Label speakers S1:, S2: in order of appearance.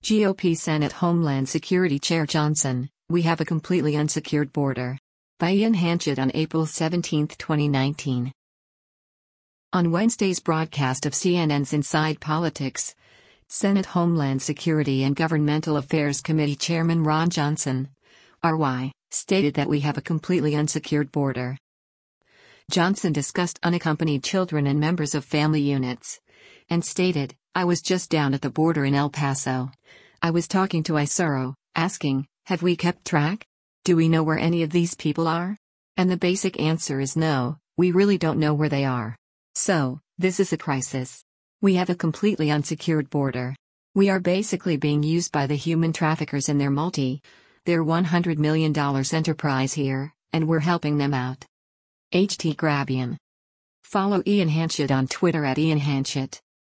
S1: GOP Senate Homeland Security Chair Johnson, we have a completely unsecured border. By Ian Hanchett on April 17, 2019. On Wednesday's broadcast of CNN's Inside Politics, Senate Homeland Security and Governmental Affairs Committee Chairman Ron Johnson, RY, stated that we have a completely unsecured border. Johnson discussed unaccompanied children and members of family units, and stated, "I was just down at the border in El Paso. I was talking to Isuro, asking, have we kept track? Do we know where any of these people are? And the basic answer is no, we really don't know where they are. So, this is a crisis. We have a completely unsecured border. We are basically being used by the human traffickers in their their $100 million enterprise here, and we're helping them out." HT Grabian. Follow Ian Hanchett on Twitter at Ian Hanchett.